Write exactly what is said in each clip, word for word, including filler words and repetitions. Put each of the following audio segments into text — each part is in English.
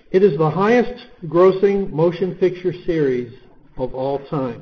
It is the highest grossing motion picture series of all time.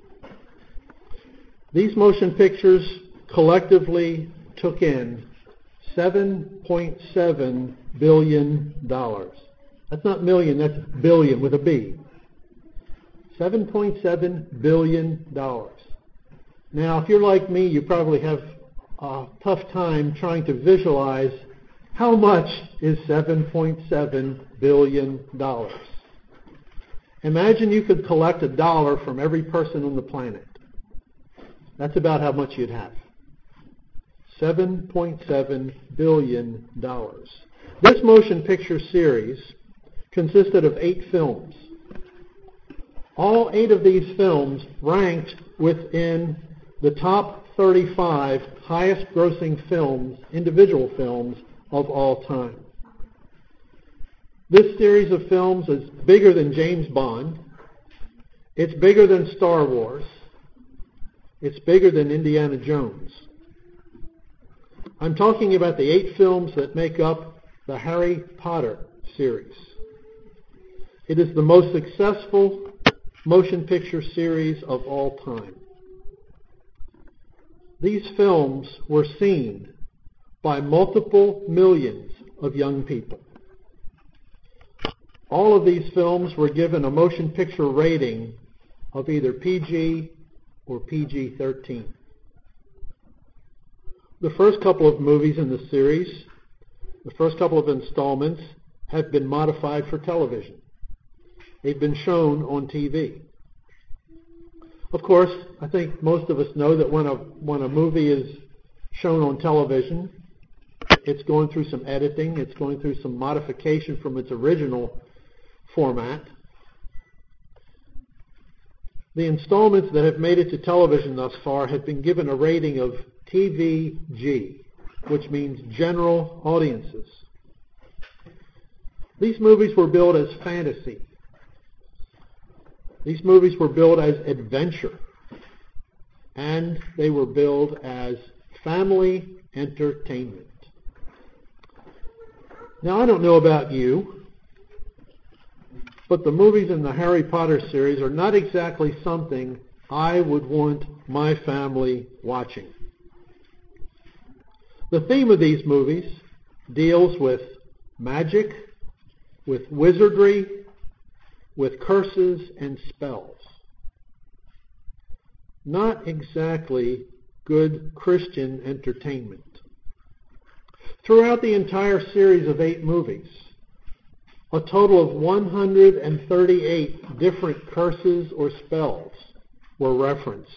These motion pictures collectively took in seven point seven billion dollars. That's not million, that's billion with a B. seven point seven billion dollars. Now, if you're like me, you probably have a tough time trying to visualize how much is seven point seven billion dollars. Imagine you could collect a dollar from every person on the planet. That's about how much you'd have. seven point seven billion dollars. This motion picture series consisted of eight films. All eight of these films ranked within the top thirty-five highest grossing films, individual films, of all time. This series of films is bigger than James Bond. It's bigger than Star Wars. It's bigger than Indiana Jones. I'm talking about the eight films that make up the Harry Potter series. It is the most successful motion picture series of all time. These films were seen by multiple millions of young people. All of these films were given a motion picture rating of either P G or P G thirteen. The first couple of movies in the series, the first couple of installments, have been modified for television. They've been shown on T V. Of course, I think most of us know that when a when a movie is shown on television, it's going through some editing, it's going through some modification from its original format. The installments that have made it to television thus far have been given a rating of T V G, which means general audiences. These movies were billed as fantasy. These movies were billed as adventure. And they were billed as family entertainment. Now, I don't know about you, but the movies in the Harry Potter series are not exactly something I would want my family watching. The theme of these movies deals with magic, with wizardry, with curses and spells. Not exactly good Christian entertainment. Throughout the entire series of eight movies, a total of one hundred thirty-eight different curses or spells were referenced.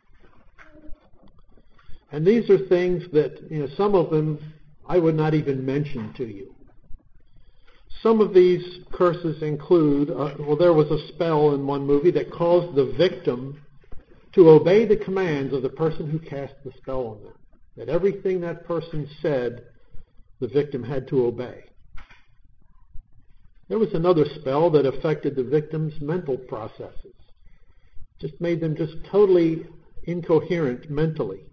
And these are things that, you know, some of them I would not even mention to you. Some of these curses include, uh, well, there was a spell in one movie that caused the victim to obey the commands of the person who cast the spell on them. That everything that person said, the victim had to obey. There was another spell that affected the victim's mental processes. Just made them just totally incoherent mentally.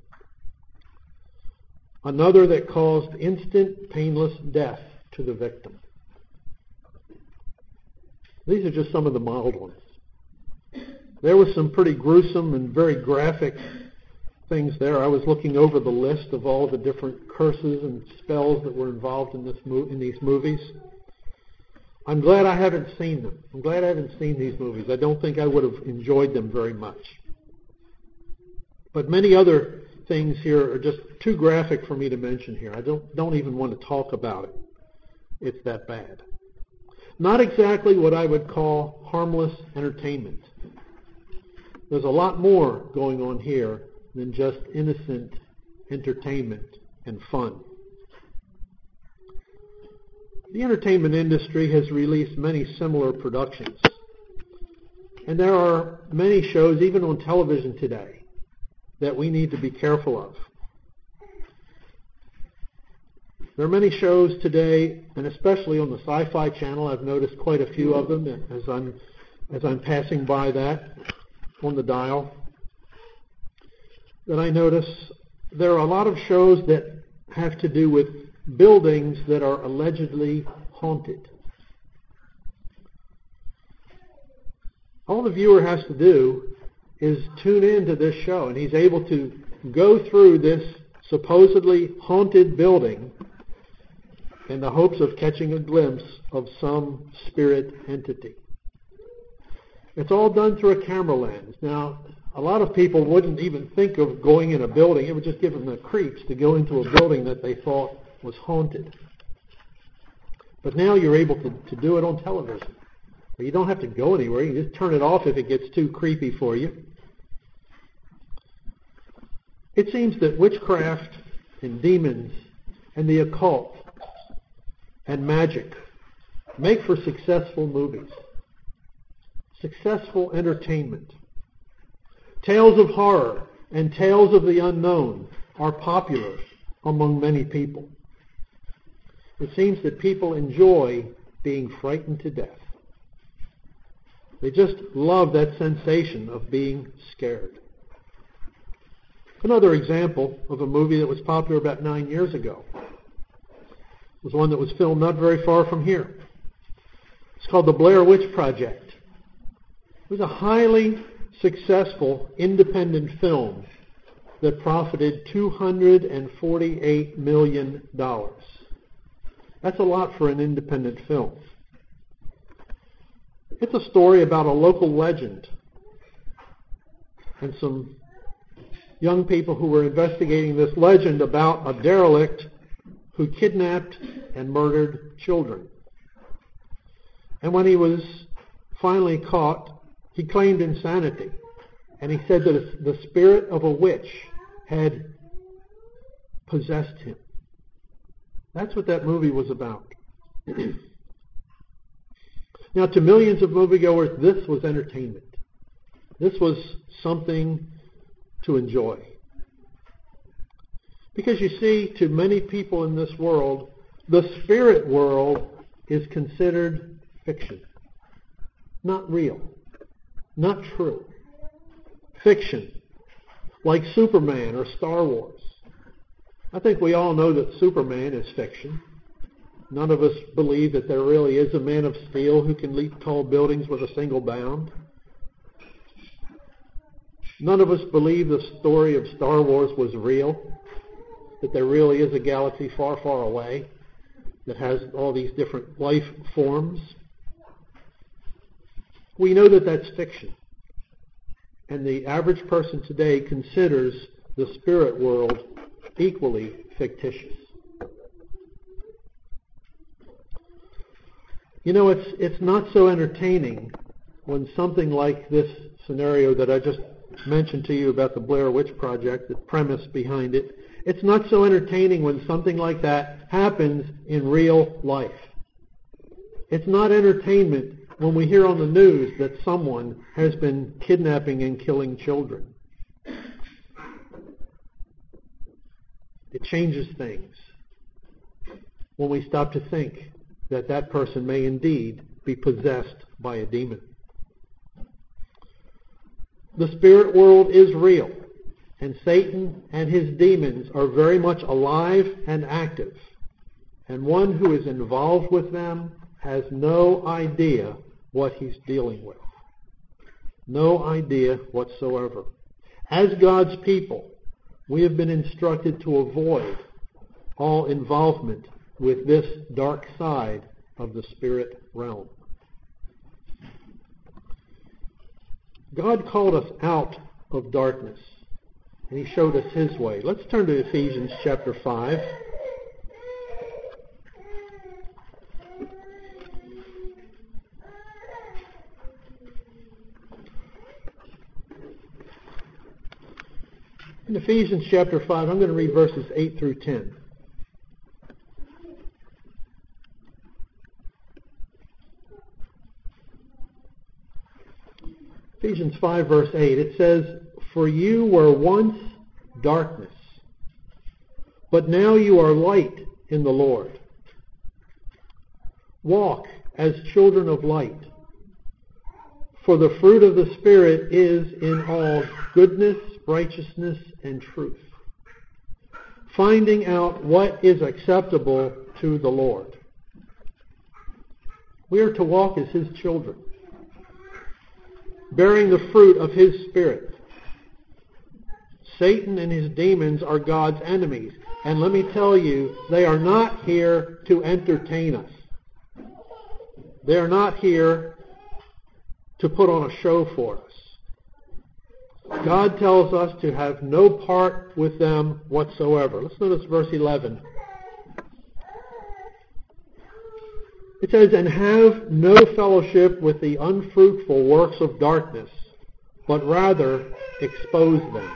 Another that caused instant painless death to the victim. These are just some of the mild ones. There was some pretty gruesome and very graphic things there. I was looking over the list of all the different curses and spells that were involved in this mo- in these movies. I'm glad I haven't seen them. I'm glad I haven't seen these movies. I don't think I would have enjoyed them very much. But many other things here are just too graphic for me to mention here. I don't don't even want to talk about it. It's that bad. Not exactly what I would call harmless entertainment. There's a lot more going on here than just innocent entertainment and fun. The entertainment industry has released many similar productions. And there are many shows, even on television today, that we need to be careful of. There are many shows today, and especially on the Sci-Fi Channel, I've noticed quite a few of them as I'm, as I'm passing by that on the dial, that I notice there are a lot of shows that have to do with buildings that are allegedly haunted. All the viewer has to do is tune in to this show, and he's able to go through this supposedly haunted building in the hopes of catching a glimpse of some spirit entity. It's all done through a camera lens. Now, a lot of people wouldn't even think of going in a building. It would just give them the creeps to go into a building that they thought was haunted. But now you're able to, to do it on television. You don't have to go anywhere. You just turn it off if it gets too creepy for you. It seems that witchcraft and demons and the occult and magic make for successful movies, successful entertainment. Tales of horror and tales of the unknown are popular among many people. It seems that people enjoy being frightened to death. They just love that sensation of being scared. Another example of a movie that was popular about nine years ago was one that was filmed not very far from here. It's called The Blair Witch Project. It was a highly successful independent film that profited two hundred forty-eight million dollars. That's a lot for an independent film. It's a story about a local legend and some young people who were investigating this legend about a derelict who kidnapped and murdered children. And when he was finally caught, he claimed insanity. And he said that the spirit of a witch had possessed him. That's what that movie was about. Now, to millions of moviegoers, this was entertainment. This was something to enjoy. Because you see, to many people in this world, the spirit world is considered fiction. Not real. Not true. Fiction. Like Superman or Star Wars. I think we all know that Superman is fiction. None of us believe that there really is a man of steel who can leap tall buildings with a single bound. None of us believe the story of Star Wars was real, that there really is a galaxy far, far away that has all these different life forms. We know that that's fiction. And the average person today considers the spirit world equally fictitious. You know, it's it's not so entertaining when something like this scenario that I just mentioned to you about the Blair Witch Project, the premise behind it, it's not so entertaining when something like that happens in real life. It's not entertainment when we hear on the news that someone has been kidnapping and killing children. It changes things when we stop to think that that person may indeed be possessed by a demon. The spirit world is real, and Satan and his demons are very much alive and active, and one who is involved with them has no idea what he's dealing with. No idea whatsoever. As God's people, we have been instructed to avoid all involvement with this dark side of the spirit realm. God called us out of darkness, and he showed us his way. Let's turn to Ephesians chapter five. In Ephesians chapter five, I'm going to read verses eight through ten. Ephesians five, verse eight, it says, "For you were once darkness, but now you are light in the Lord. Walk as children of light. For the fruit of the Spirit is in all goodness, righteousness, and truth, finding out what is acceptable to the Lord." We are to walk as his children. bearing the fruit of his Spirit. Satan and his demons are God's enemies. And let me tell you, they are not here to entertain us. They are not here to put on a show for us. God tells us to have no part with them whatsoever. Let's notice verse eleven. It says, and have no fellowship with the unfruitful works of darkness, but rather expose them.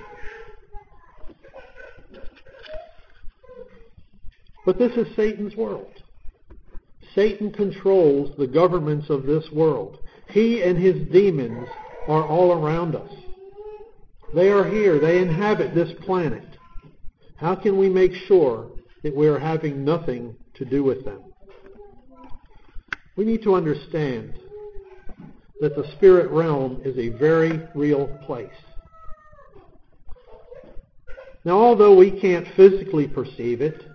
But this is Satan's world. Satan controls the governments of this world. He and his demons are all around us. They are here. They inhabit this planet. How can we make sure that we are having nothing to do with them? We need to understand that the spirit realm is a very real place. Now, although we can't physically perceive it,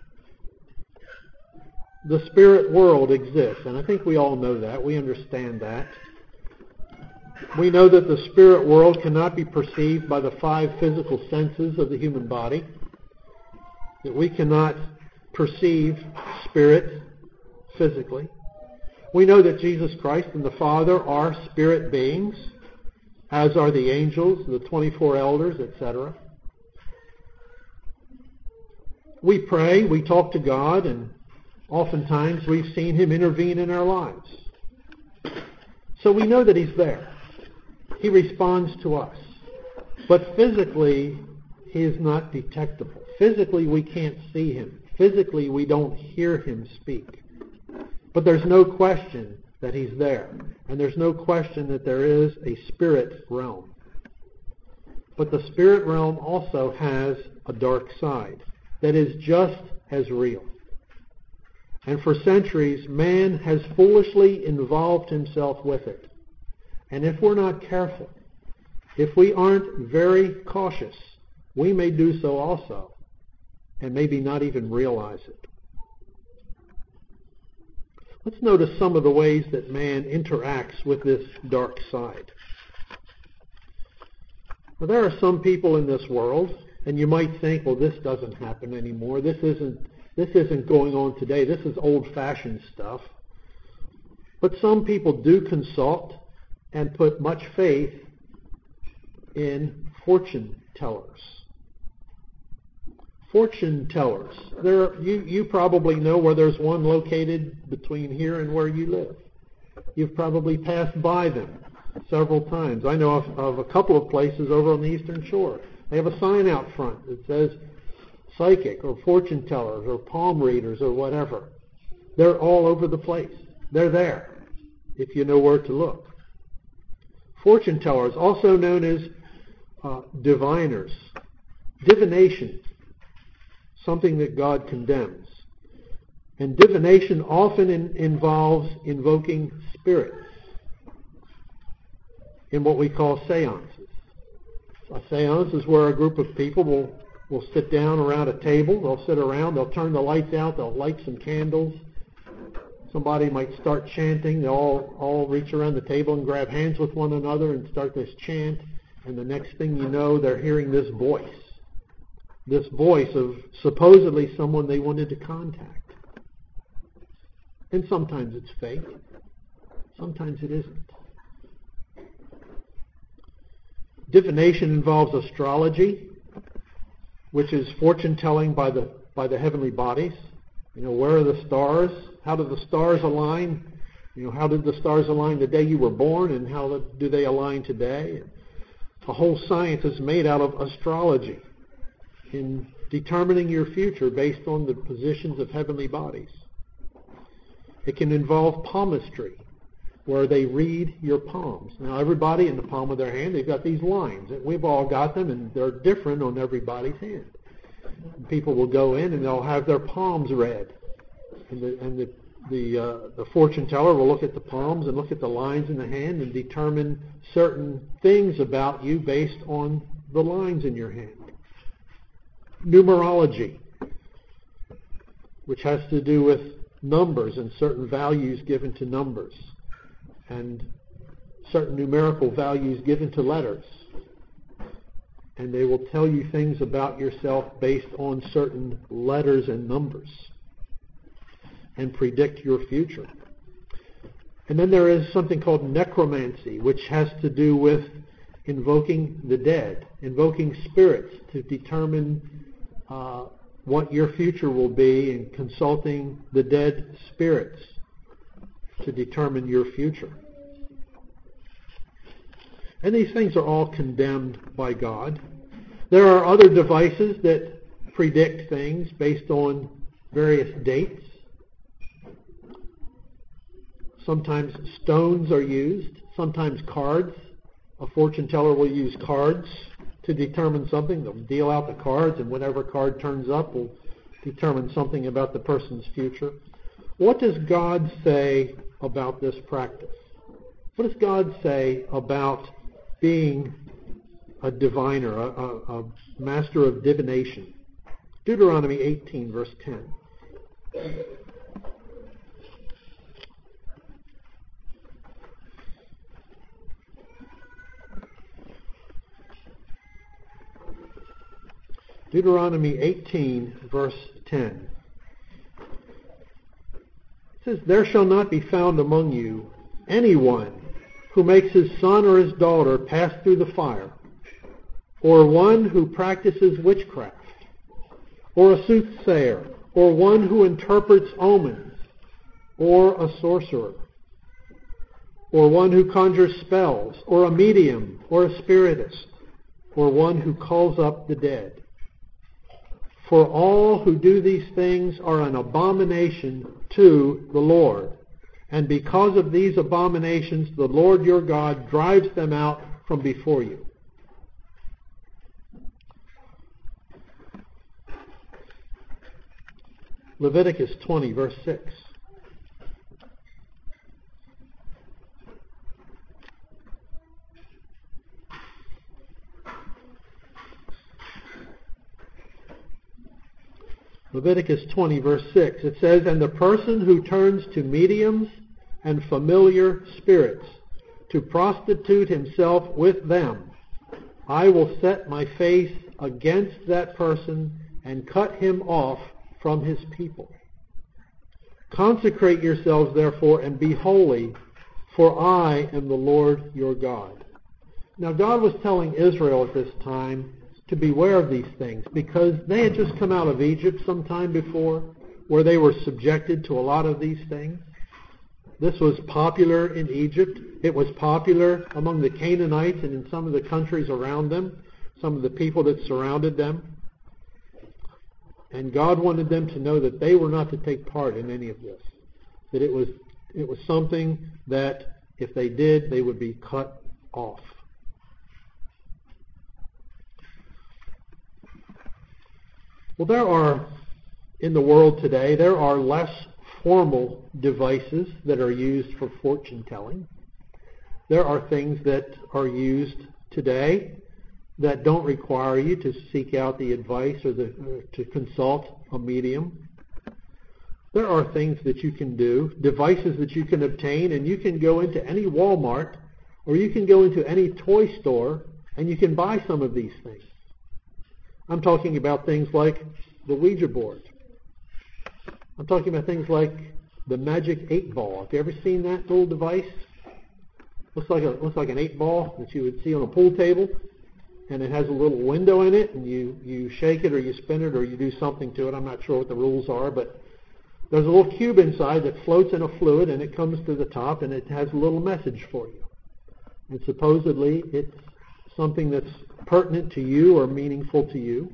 the spirit world exists, and I think we all know that. We understand that. We know that the spirit world cannot be perceived by the five physical senses of the human body, that we cannot perceive spirit physically. We know that Jesus Christ and the Father are spirit beings, as are the angels, the twenty-four elders, et cetera. We pray, we talk to God, and oftentimes we've seen him intervene in our lives. So we know that he's there. He responds to us. But physically, he is not detectable. Physically, we can't see him. Physically, we don't hear him speak. But there's no question that he's there. And there's no question that there is a spirit realm. But the spirit realm also has a dark side that is just as real. And for centuries, man has foolishly involved himself with it. And if we're not careful, if we aren't very cautious, we may do so also, and maybe not even realize it. Let's notice some of the ways that man interacts with this dark side. Well, there are some people in this world, and you might think, well, this doesn't happen anymore. This isn't, this isn't going on today. This is old-fashioned stuff. But some people do consult and put much faith in fortune tellers. Fortune tellers. There, you, you probably know where there's one located between here and where you live. You've probably passed by them several times. I know of, of a couple of places over on the Eastern Shore. They have a sign out front that says psychic or fortune tellers or palm readers or whatever. They're all over the place. They're there if you know where to look. Fortune tellers, also known as uh, diviners. Divination, something that God condemns. And divination often in, involves invoking spirits in what we call seances. A seance is where a group of people will, will sit down around a table. They'll sit around. They'll turn the lights out. They'll light some candles. Somebody might start chanting. They'll all, all reach around the table and grab hands with one another and start this chant. And the next thing you know, they're hearing this voice. This voice of supposedly someone they wanted to contact. And sometimes it's fake. Sometimes it isn't. Divination involves astrology, which is fortune telling by the by the heavenly bodies. You know, where are the stars? How do the stars align? You know, how did the stars align the day you were born, and how do they align today? A whole science is made out of astrology in determining your future based on the positions of heavenly bodies. It can involve palmistry, where they read your palms. Now, everybody in the palm of their hand, they've got these lines. We've all got them, and they're different on everybody's hand. And people will go in, and they'll have their palms read. And the, and the, the, uh, the fortune teller will look at the palms and look at the lines in the hand and determine certain things about you based on the lines in your hand. Numerology, which has to do with numbers and certain values given to numbers. And certain numerical values given to letters. And they will tell you things about yourself based on certain letters and numbers and predict your future. And then there is something called necromancy, which has to do with invoking the dead, invoking spirits to determine uh, what your future will be, and consulting the dead spirits to determine your future. And these things are all condemned by God. There are other devices that predict things based on various dates. Sometimes stones are used, sometimes cards. A fortune teller will use cards to determine something. They'll deal out the cards, and whatever card turns up will determine something about the person's future. What does God say about this practice? What does God say about being a diviner, a, a, a master of divination? Deuteronomy eighteen, verse ten. Deuteronomy eighteen, verse ten. It says, "There shall not be found among you anyone who makes his son or his daughter pass through the fire, or one who practices witchcraft, or a soothsayer, or one who interprets omens, or a sorcerer, or one who conjures spells, or a medium, or a spiritist, or one who calls up the dead. For all who do these things are an abomination to the Lord. And because of these abominations, the Lord your God drives them out from before you." Leviticus twenty, verse six. Leviticus twenty, verse six. It says, "And the person who turns to mediums and familiar spirits to prostitute himself with them, I will set my face against that person and cut him off from his people. Consecrate yourselves, therefore, and be holy, for I am the Lord your God." Now, God was telling Israel at this time to beware of these things, because they had just come out of Egypt some time before, where they were subjected to a lot of these things. This was popular in Egypt. It was popular among the Canaanites and in some of the countries around them, some of the people that surrounded them. And God wanted them to know that they were not to take part in any of this, that it was it was something that if they did, they would be cut off. Well, there are, in the world today, there are less formal devices that are used for fortune telling. There are things that are used today that don't require you to seek out the advice or, the, or to consult a medium. There are things that you can do, devices that you can obtain, and you can go into any Walmart or you can go into any toy store and you can buy some of these things. I'm talking about things like the Ouija board. I'm talking about things like the Magic eight Ball. Have you ever seen that little device? Looks like a looks like an eight ball that you would see on a pool table, and it has a little window in it, and you, you shake it or you spin it or you do something to it. I'm not sure what the rules are, but there's a little cube inside that floats in a fluid, and it comes to the top, and it has a little message for you. And supposedly it's something that's pertinent to you or meaningful to you.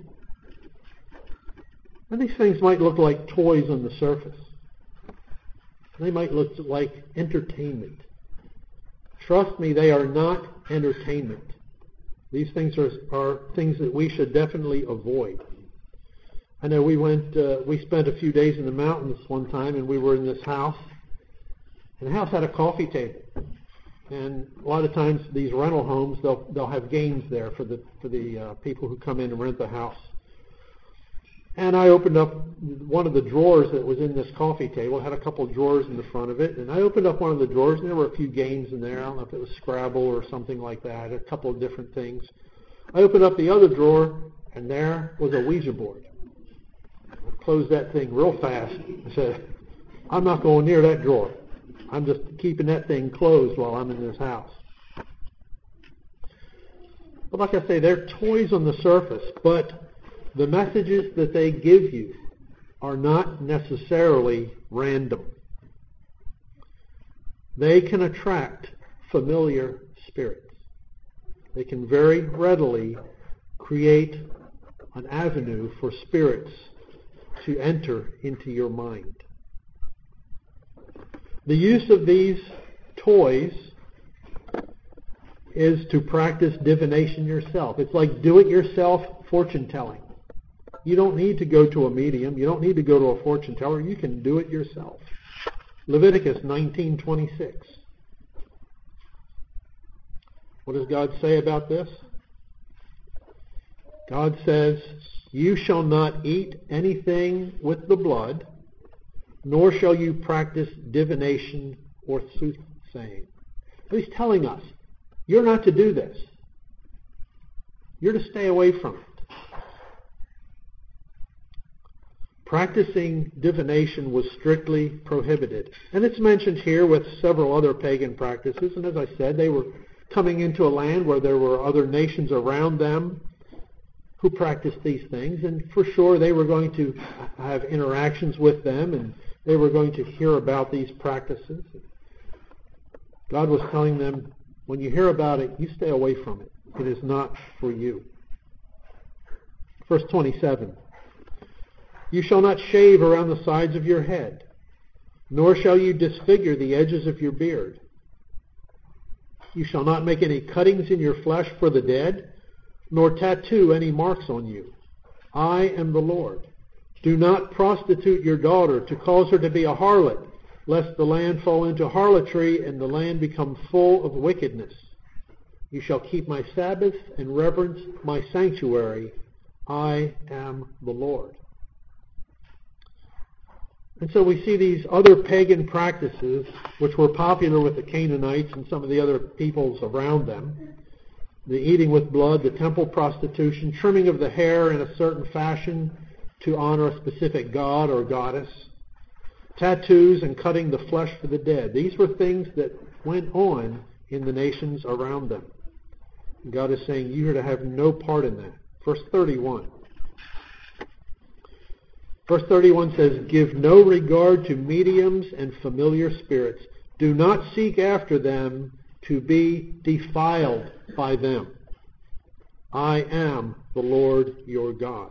And these things might look like toys on the surface. They might look like entertainment. Trust me, they are not entertainment. These things are, are things that we should definitely avoid. I know we went, uh, we spent a few days in the mountains one time, and we were in this house, and the house had a coffee table. And a lot of times these rental homes, they'll they'll have games there for the for the uh, people who come in and rent the house. And I opened up one of the drawers that was in this coffee table. It had a couple of drawers in the front of it. And I opened up one of the drawers, and there were a few games in there. I don't know if it was Scrabble or something like that, a couple of different things. I opened up the other drawer, and there was a Ouija board. I closed that thing real fast. I said, I'm not going near that drawer. I'm just keeping that thing closed while I'm in this house. But like I say, they're toys on the surface, but the messages that they give you are not necessarily random. They can attract familiar spirits. They can very readily create an avenue for spirits to enter into your mind. The use of these toys is to practice divination yourself. It's like do-it-yourself fortune telling. You don't need to go to a medium. You don't need to go to a fortune teller. You can do it yourself. Leviticus nineteen twenty-six. What does God say about this? God says, you shall not eat anything with the blood, nor shall you practice divination or soothsaying. He's telling us, you're not to do this. You're to stay away from it. Practicing divination was strictly prohibited. And it's mentioned here with several other pagan practices. And as I said, they were coming into a land where there were other nations around them who practiced these things. And for sure they were going to have interactions with them, and they were going to hear about these practices. God was telling them, when you hear about it, you stay away from it. It is not for you. Verse twenty-seven. You shall not shave around the sides of your head, nor shall you disfigure the edges of your beard. You shall not make any cuttings in your flesh for the dead, nor tattoo any marks on you. I am the Lord. Do not prostitute your daughter to cause her to be a harlot, lest the land fall into harlotry and the land become full of wickedness. You shall keep my Sabbaths and reverence my sanctuary. I am the Lord. And so we see these other pagan practices, which were popular with the Canaanites and some of the other peoples around them. The eating with blood, the temple prostitution, trimming of the hair in a certain fashion to honor a specific god or goddess, tattoos and cutting the flesh for the dead. These were things that went on in the nations around them. And God is saying, you are to have no part in that. Verse thirty-one. Verse thirty-one says, give no regard to mediums and familiar spirits. Do not seek after them to be defiled by them. I am the Lord your God.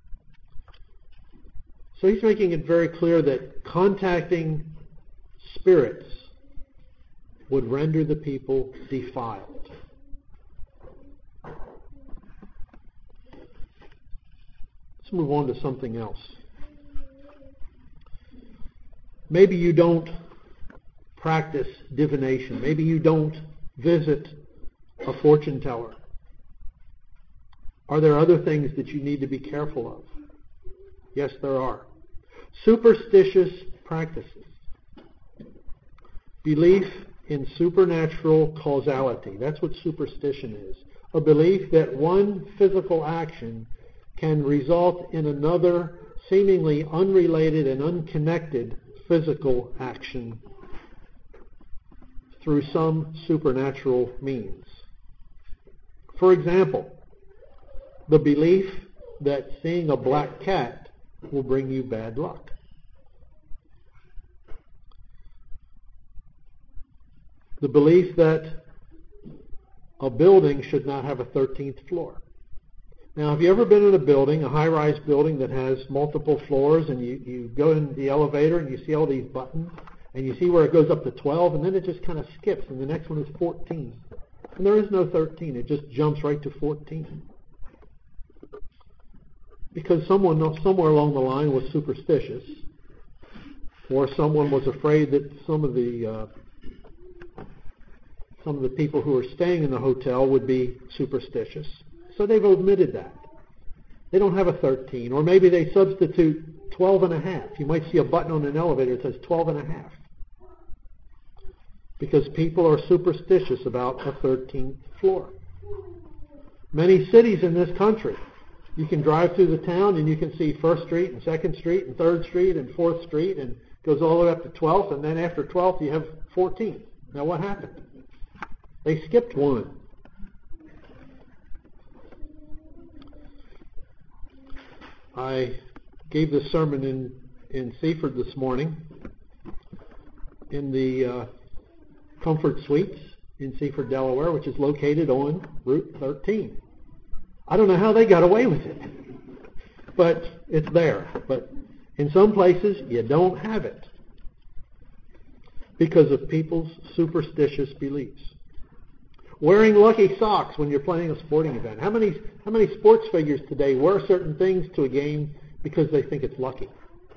So he's making it very clear that contacting spirits would render the people defiled. Let's move on to something else. Maybe you don't practice divination. Maybe you don't visit a fortune teller. Are there other things that you need to be careful of? Yes, there are. Superstitious practices. Belief in supernatural causality. That's what superstition is. A belief that one physical action can result in another seemingly unrelated and unconnected physical action through some supernatural means. For example, the belief that seeing a black cat will bring you bad luck. The belief that a building should not have a thirteenth floor. Now, have you ever been in a building, a high-rise building that has multiple floors, and you, you go in the elevator and you see all these buttons, and you see where it goes up to twelve, and then it just kind of skips, and the next one is fourteen. And there is no thirteen. It just jumps right to fourteen. Because someone somewhere along the line was superstitious, or someone was afraid that some of the uh, some of the people who are staying in the hotel would be superstitious. So they've omitted that. They don't have a thirteen. Or maybe they substitute twelve and a half. You might see a button on an elevator that says twelve and a half. Because people are superstitious about a thirteenth floor. Many cities in this country, you can drive through the town and you can see First Street and Second Street and Third Street and Fourth Street, and it goes all the way up to twelfth, and then after twelfth you have fourteenth. Now what happened? They skipped one. I gave this sermon in, in Seaford this morning in the uh, Comfort Suites in Seaford, Delaware, which is located on Route thirteen. I don't know how they got away with it, but it's there. But in some places, you don't have it because of people's superstitious beliefs. Wearing lucky socks when you're playing a sporting event. How many how many sports figures today wear certain things to a game because they think it's lucky?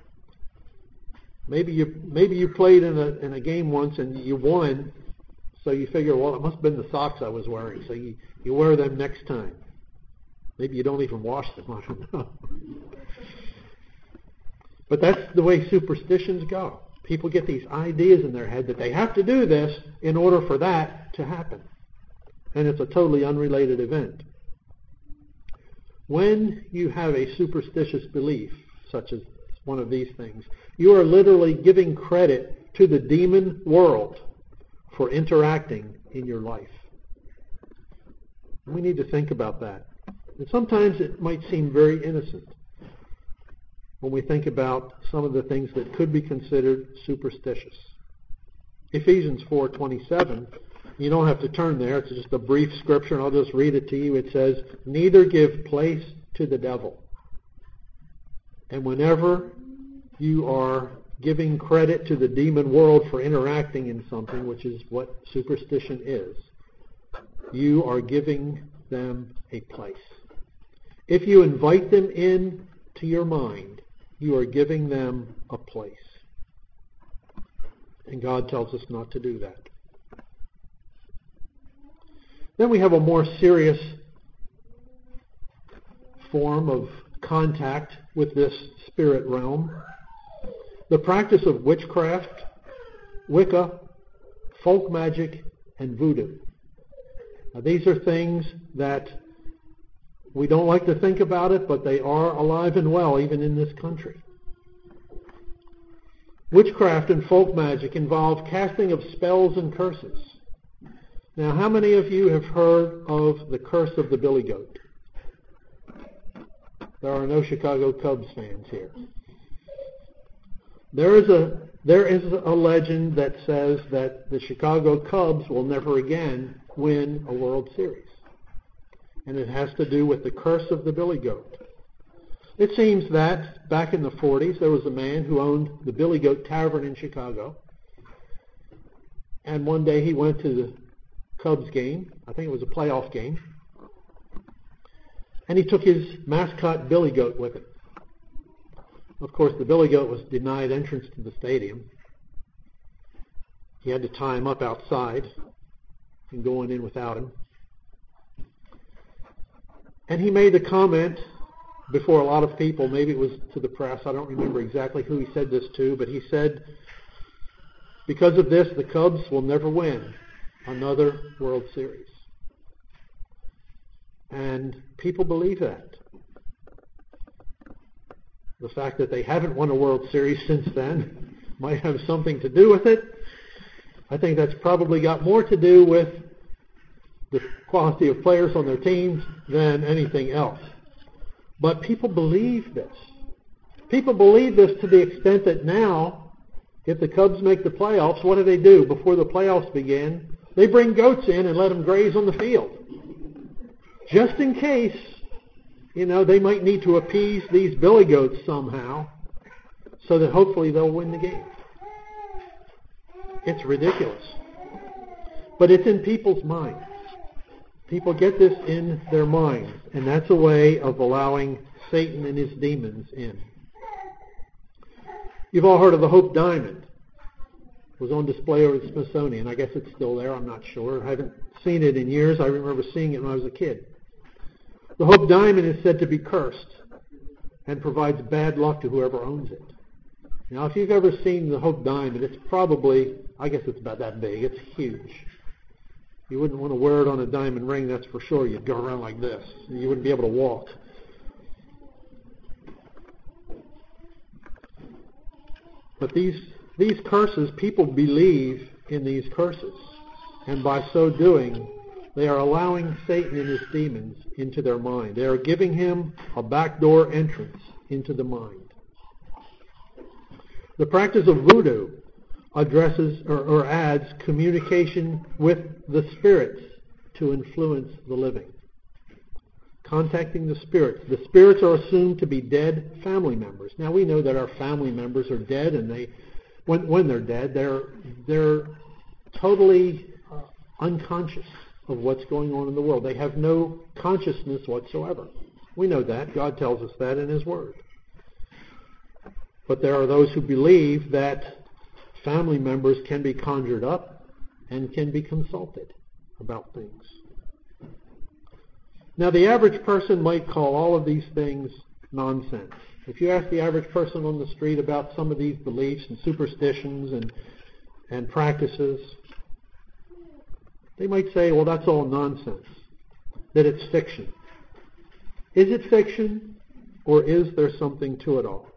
Maybe you maybe you played in a in a game once and you won, so you figure, well, it must have been the socks I was wearing, so you, you wear them next time. Maybe you don't even wash them. I don't know. But that's the way superstitions go. People get these ideas in their head that they have to do this in order for that to happen. And it's a totally unrelated event. When you have a superstitious belief, such as one of these things, you are literally giving credit to the demon world for interacting in your life. We need to think about that. And sometimes it might seem very innocent when we think about some of the things that could be considered superstitious. Ephesians four twenty-seven, you don't have to turn there, it's just a brief scripture, and I'll just read it to you. It says, "Neither give place to the devil." And whenever you are giving credit to the demon world for interacting in something, which is what superstition is, you are giving them a place. If you invite them in to your mind, you are giving them a place. And God tells us not to do that. Then we have a more serious form of contact with this spirit realm. The practice of witchcraft, Wicca, folk magic, and voodoo. Now, these are things that we don't like to think about it, but they are alive and well even in this country. Witchcraft and folk magic involve casting of spells and curses. Now, how many of you have heard of the curse of the billy goat? There are no Chicago Cubs fans here. There is a there is a legend that says that the Chicago Cubs will never again win a World Series. And it has to do with the curse of the billy goat. It seems that back in the forties, there was a man who owned the Billy Goat Tavern in Chicago. And one day he went to the Cubs game. I think it was a playoff game. And he took his mascot Billy Goat with him. Of course, the Billy Goat was denied entrance to the stadium. He had to tie him up outside and going in without him. And he made the comment before a lot of people, maybe it was to the press, I don't remember exactly who he said this to, but he said, because of this, the Cubs will never win another World Series. And people believe that. The fact that they haven't won a World Series since then might have something to do with it. I think that's probably got more to do with the quality of players on their teams than anything else. But people believe this. People believe this to the extent that now, if the Cubs make the playoffs, what do they do? Before the playoffs begin, they bring goats in and let them graze on the field. Just in case, you know, they might need to appease these billy goats somehow so that hopefully they'll win the game. It's ridiculous. But it's in people's minds. People get this in their minds, and that's a way of allowing Satan and his demons in. You've all heard of the Hope Diamond. It was on display over at the Smithsonian. I guess it's still there, I'm not sure. I haven't seen it in years. I remember seeing it when I was a kid. The Hope Diamond is said to be cursed. and provides bad luck to whoever owns it. Now, if you've ever seen the Hope Diamond, it's probably, I guess it's about that big. It's huge. You wouldn't want to wear it on a diamond ring, that's for sure. You'd go around like this. You wouldn't be able to walk. But these these curses, people believe in these curses. And by so doing, they are allowing Satan and his demons into their mind. They are giving him a backdoor entrance into the mind. The practice of voodoo addresses or, or adds communication with the spirits to influence the living. Contacting the spirits. The spirits are assumed to be dead family members. Now we know that our family members are dead, and they, when when they're dead, they're they're totally uh, unconscious of what's going on in the world. They have no consciousness whatsoever. We know that. God tells us that in His Word. But there are those who believe that family members can be conjured up and can be consulted about things. Now, the average person might call all of these things nonsense. If you ask the average person on the street about some of these beliefs and superstitions and, and practices, they might say, well, that's all nonsense, that it's fiction. Is it fiction, or is there something to it all?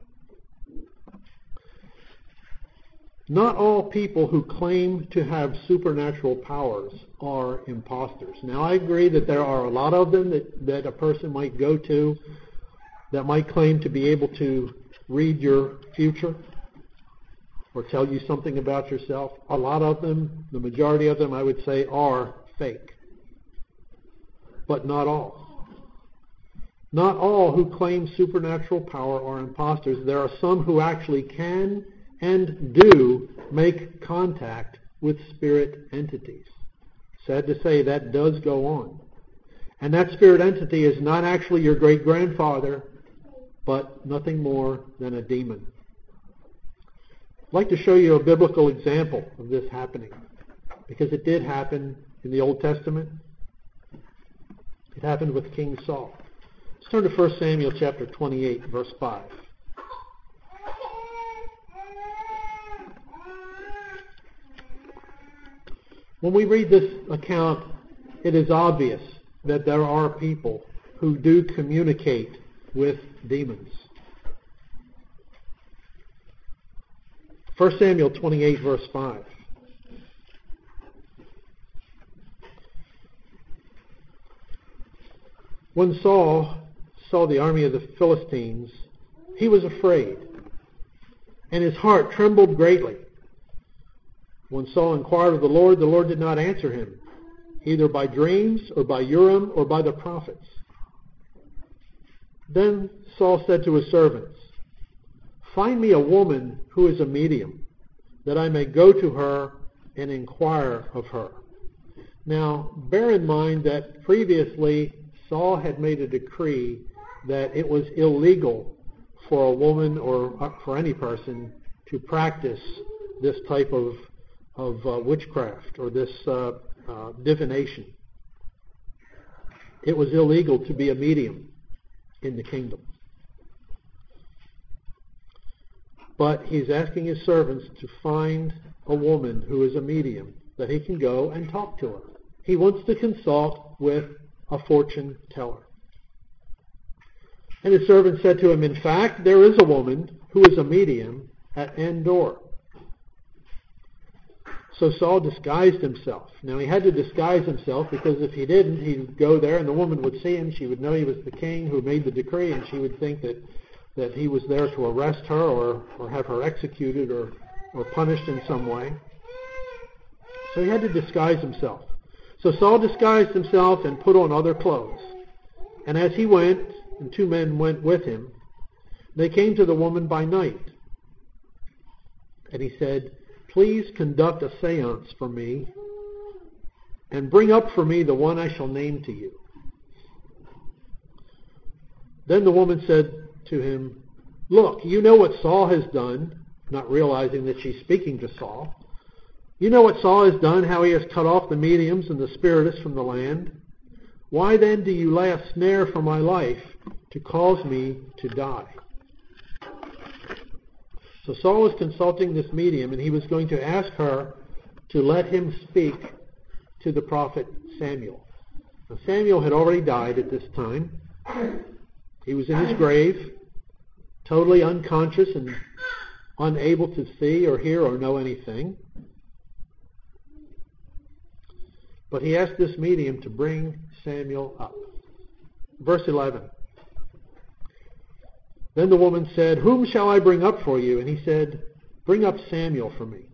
Not all people who claim to have supernatural powers are imposters. Now, I agree that there are a lot of them that, that a person might go to that might claim to be able to read your future or tell you something about yourself. A lot of them, the majority of them, I would say, are fake. But not all. Not all who claim supernatural power are imposters. There are some who actually can and do make contact with spirit entities. Sad to say, that does go on. And that spirit entity is not actually your great-grandfather, but nothing more than a demon. I'd like to show you a biblical example of this happening, because it did happen in the Old Testament. It happened with King Saul. Let's turn to First Samuel chapter twenty-eight, verse five. When we read this account, it is obvious that there are people who do communicate with demons. First Samuel twenty-eight, verse five. When Saul saw the army of the Philistines, he was afraid, and his heart trembled greatly. When Saul inquired of the Lord, the Lord did not answer him, either by dreams or by Urim or by the prophets. Then Saul said to his servants, "Find me a woman who is a medium, that I may go to her and inquire of her." Now, bear in mind that previously Saul had made a decree that it was illegal for a woman or for any person to practice this type of of uh, witchcraft or this uh, uh, divination. It was illegal to be a medium in the kingdom. But he's asking his servants to find a woman who is a medium that he can go and talk to her. He wants to consult with a fortune teller. And his servant said to him, "In fact, there is a woman who is a medium at Endor." So Saul disguised himself. Now he had to disguise himself because if he didn't, he'd go there and the woman would see him. She would know he was the king who made the decree, and she would think that, that he was there to arrest her or, or have her executed or, or punished in some way. So he had to disguise himself. So Saul disguised himself and put on other clothes. And as he went, and two men went with him, they came to the woman by night. And he said, "Please conduct a seance for me and bring up for me the one I shall name to you." Then the woman said to him, "Look, you know what Saul has done," not realizing that she's speaking to Saul. "You know what Saul has done, how he has cut off the mediums and the spiritists from the land. Why then do you lay a snare for my life to cause me to die?" So Saul was consulting this medium, and he was going to ask her to let him speak to the prophet Samuel. Now, Samuel had already died at this time. He was in his grave, totally unconscious and unable to see or hear or know anything. But he asked this medium to bring Samuel up. Verse eleven. Then the woman said, "Whom shall I bring up for you?" And he said, "Bring up Samuel for me."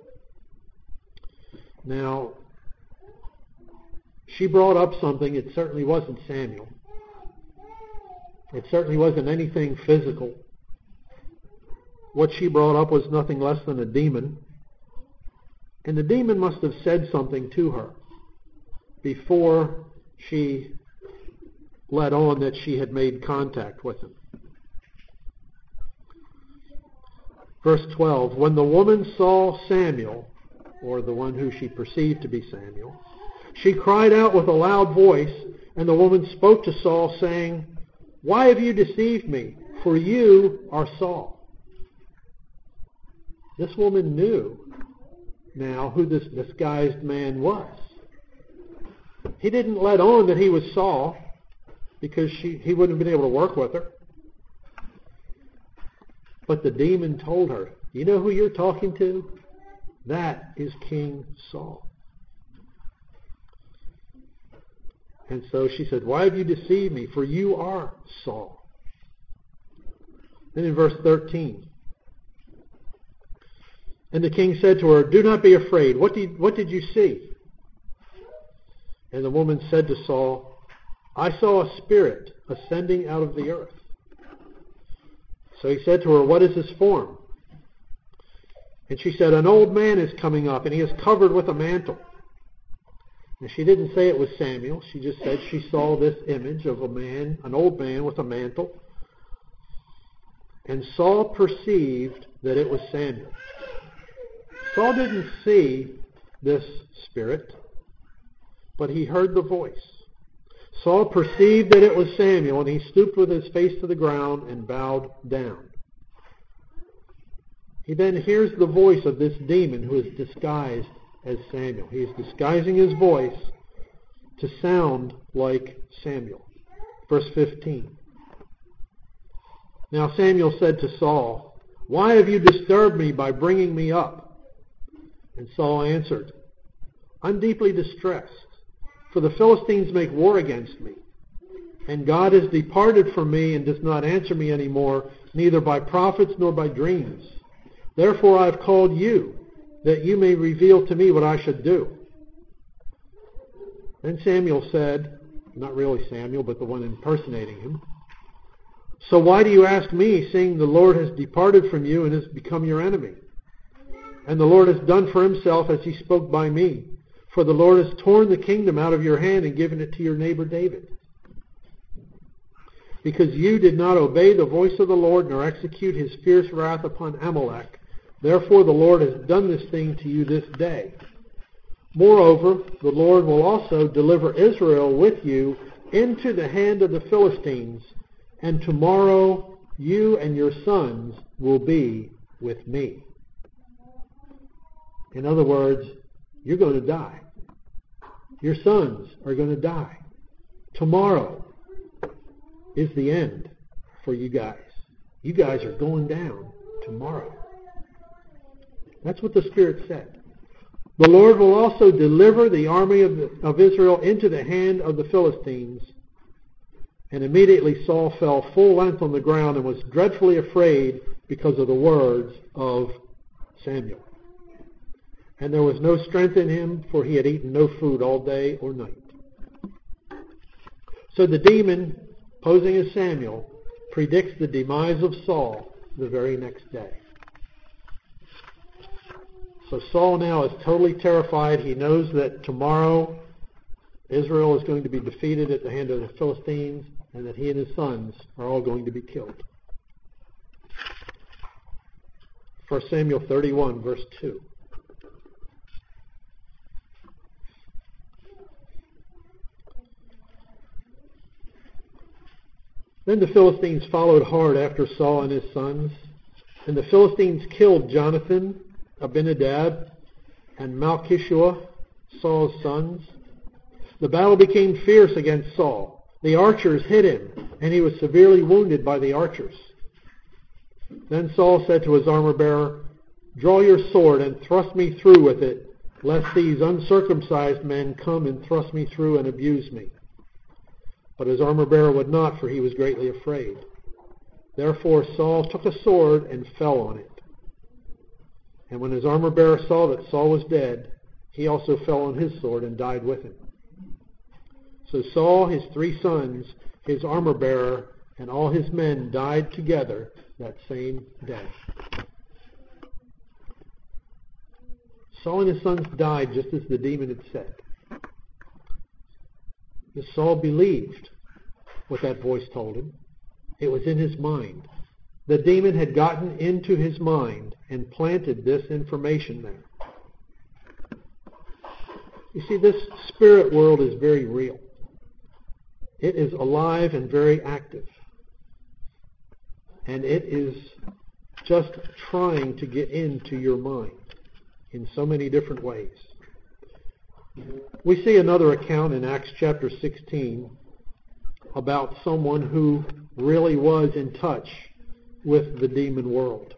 Now, she brought up something. It certainly wasn't Samuel. It certainly wasn't anything physical. What she brought up was nothing less than a demon. And the demon must have said something to her before she let on that she had made contact with him. Verse twelve, when the woman saw Samuel, or the one who she perceived to be Samuel, she cried out with a loud voice, and the woman spoke to Saul, saying, "Why have you deceived me? For you are Saul." This woman knew now who this disguised man was. He didn't let on that he was Saul because she, he wouldn't have been able to work with her. But the demon told her, "You know who you're talking to? That is King Saul." And so she said, "Why have you deceived me? For you are Saul." Then in verse thirteen, and the king said to her, "Do not be afraid. What did, what did you see?" And the woman said to Saul, "I saw a spirit ascending out of the earth." So he said to her, "What is his form?" And she said, "An old man is coming up, and he is covered with a mantle." And she didn't say it was Samuel. She just said she saw this image of a man, an old man with a mantle. And Saul perceived that it was Samuel. Saul didn't see this spirit, but he heard the voice. Saul perceived that it was Samuel, and he stooped with his face to the ground and bowed down. He then hears the voice of this demon who is disguised as Samuel. He is disguising his voice to sound like Samuel. Verse fifteen. Now Samuel said to Saul, "Why have you disturbed me by bringing me up?" And Saul answered, "I'm deeply distressed, for the Philistines make war against me, and God has departed from me and does not answer me anymore, neither by prophets nor by dreams. Therefore I have called you, that you may reveal to me what I should do." Then Samuel said, not really Samuel, but the one impersonating him, "So why do you ask me, seeing the Lord has departed from you and has become your enemy? And the Lord has done for himself as he spoke by me. For the Lord has torn the kingdom out of your hand and given it to your neighbor David. Because you did not obey the voice of the Lord nor execute his fierce wrath upon Amalek, therefore the Lord has done this thing to you this day. Moreover, the Lord will also deliver Israel with you into the hand of the Philistines, and tomorrow you and your sons will be with me." In other words, you're going to die. Your sons are going to die. Tomorrow is the end for you guys. You guys are going down tomorrow. That's what the Spirit said. The Lord will also deliver the army of, the, of Israel into the hand of the Philistines. And immediately Saul fell full length on the ground and was dreadfully afraid because of the words of Samuel. And there was no strength in him, for he had eaten no food all day or night. So the demon, posing as Samuel, predicts the demise of Saul the very next day. So Saul now is totally terrified. He knows that tomorrow Israel is going to be defeated at the hand of the Philistines, and that he and his sons are all going to be killed. First Samuel thirty-one, verse two. Then the Philistines followed hard after Saul and his sons, And the Philistines killed Jonathan, Abinadab, and Malchishua, Saul's sons. The battle became fierce against Saul. The archers hit him, and he was severely wounded by the archers. Then Saul said to his armor-bearer, "Draw your sword and thrust me through with it, lest these uncircumcised men come and thrust me through and abuse me." But his armor-bearer would not, for he was greatly afraid. Therefore Saul took a sword and fell on it. And when his armor-bearer saw that Saul was dead, he also fell on his sword and died with him. So Saul, his three sons, his armor-bearer, and all his men died together that same day. Saul and his sons died just as the demon had said. But Saul believed what that voice told him. It was in his mind. The demon had gotten into his mind and planted this information there. You see, this spirit world is very real. It is alive and very active. And it is just trying to get into your mind in so many different ways. We see another account in Acts chapter sixteen about someone who really was in touch with the demon world.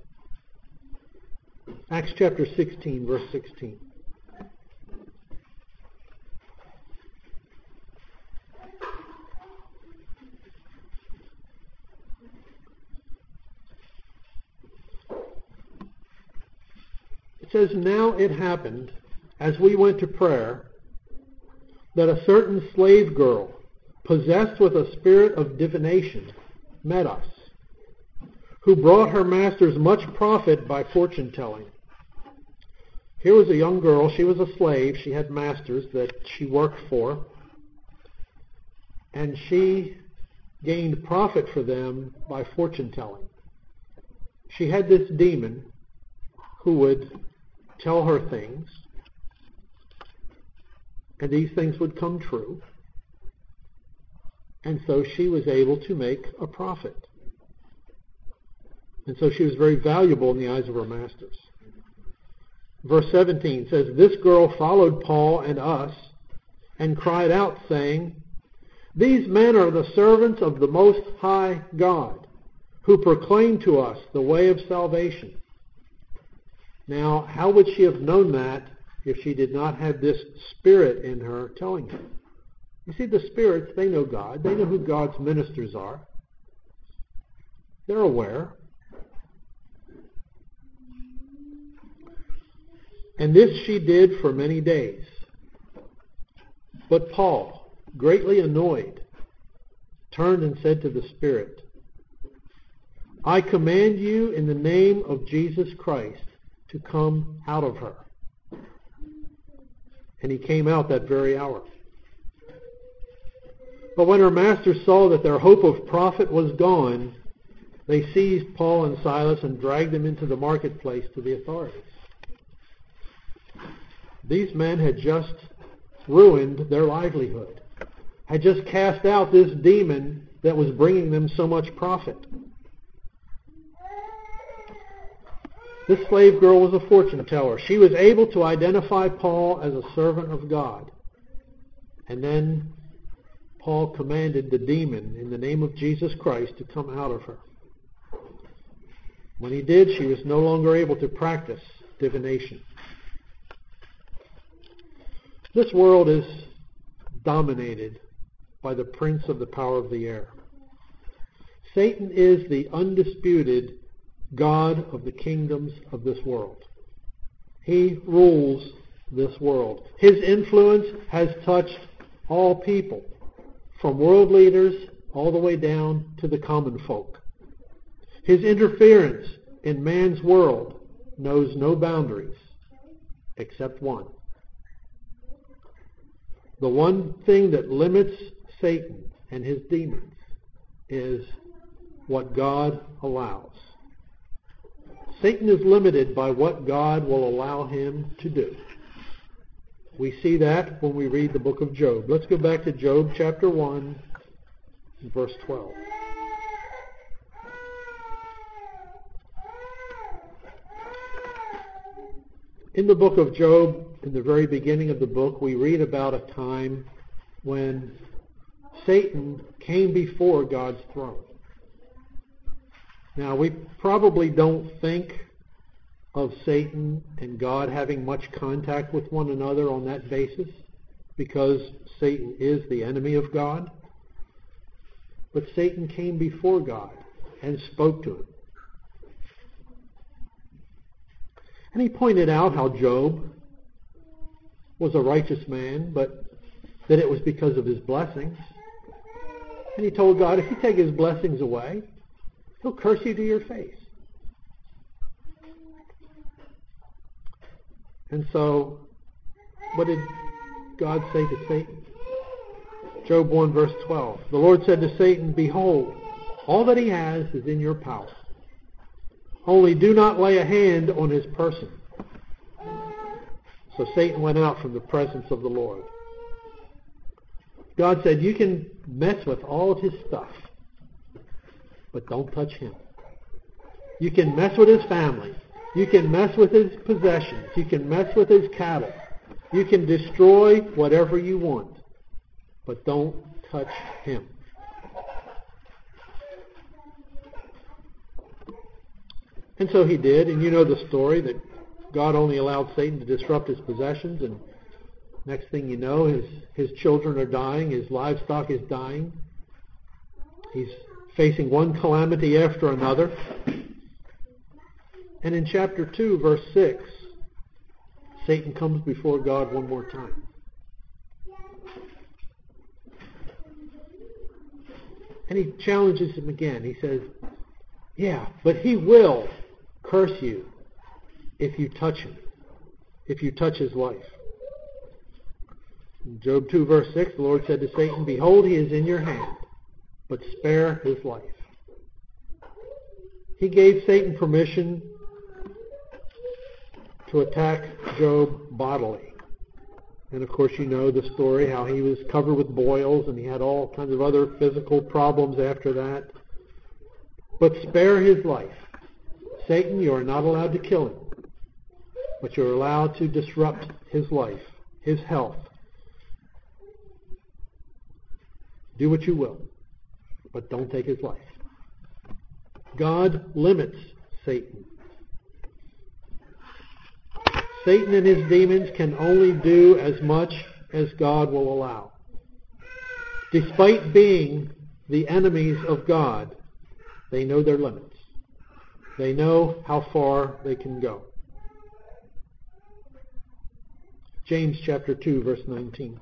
Acts chapter sixteen, verse sixteen. It says, "Now it happened, as we went to prayer, that a certain slave girl, possessed with a spirit of divination, met us, who brought her masters much profit by fortune-telling." Here was a young girl. She was a slave. She had masters that she worked for. And she gained profit for them by fortune-telling. She had this demon who would tell her things, and these things would come true. And so she was able to make a profit. And so she was very valuable in the eyes of her masters. Verse seventeen says, "This girl followed Paul and us and cried out, saying, 'These men are the servants of the Most High God, who proclaim to us the way of salvation.'" Now, how would she have known that if she did not have this spirit in her telling her? You see, the spirits, they know God. They know who God's ministers are. They're aware. And this she did for many days. But Paul, greatly annoyed, turned and said to the spirit, "I command you in the name of Jesus Christ to come out of her." And he came out that very hour. But when her masters saw that their hope of profit was gone, they seized Paul and Silas and dragged them into the marketplace to the authorities. These men had just ruined their livelihood, had just cast out this demon that was bringing them so much profit. This slave girl was a fortune teller. She was able to identify Paul as a servant of God. And then Paul commanded the demon in the name of Jesus Christ to come out of her. When he did, she was no longer able to practice divination. This world is dominated by the prince of the power of the air. Satan is the undisputed God of the kingdoms of this world. He rules this world. His influence has touched all people, from world leaders all the way down to the common folk. His interference in man's world knows no boundaries except one. The one thing that limits Satan and his demons is what God allows. Satan is limited by what God will allow him to do. We see that when we read the book of Job. Let's go back to Job chapter one, verse twelve. In the book of Job, in the very beginning of the book, we read about a time when Satan came before God's throne. Now, we probably don't think of Satan and God having much contact with one another on that basis, because Satan is the enemy of God. But Satan came before God and spoke to him. And he pointed out how Job was a righteous man, but that it was because of his blessings. And he told God, if you take his blessings away, he'll curse you to your face. And so, what did God say to Satan? Job one verse twelve. The Lord said to Satan, behold, all that he has is in your power. Only do not lay a hand on his person. So Satan went out from the presence of the Lord. God said, you can mess with all of his stuff, but don't touch him. You can mess with his family. You can mess with his possessions. You can mess with his cattle. You can destroy whatever you want, but don't touch him. And so he did, and you know the story that God only allowed Satan to disrupt his possessions, and next thing you know, his, his children are dying, his livestock is dying. He's facing one calamity after another. And in chapter two, verse six, Satan comes before God one more time. And he challenges him again. He says, yeah, but he will curse you if you touch him, if you touch his life. In Job two, verse six, the Lord said to Satan, behold, he is in your hand, but spare his life. He gave Satan permission to attack Job bodily. And of course you know the story, how he was covered with boils and he had all kinds of other physical problems after that. But spare his life. Satan, you are not allowed to kill him, but you're allowed to disrupt his life, his health. Do what you will, but don't take his life. God limits Satan. Satan and his demons can only do as much as God will allow. Despite being the enemies of God, they know their limits. They know how far they can go. James chapter two, verse nineteen.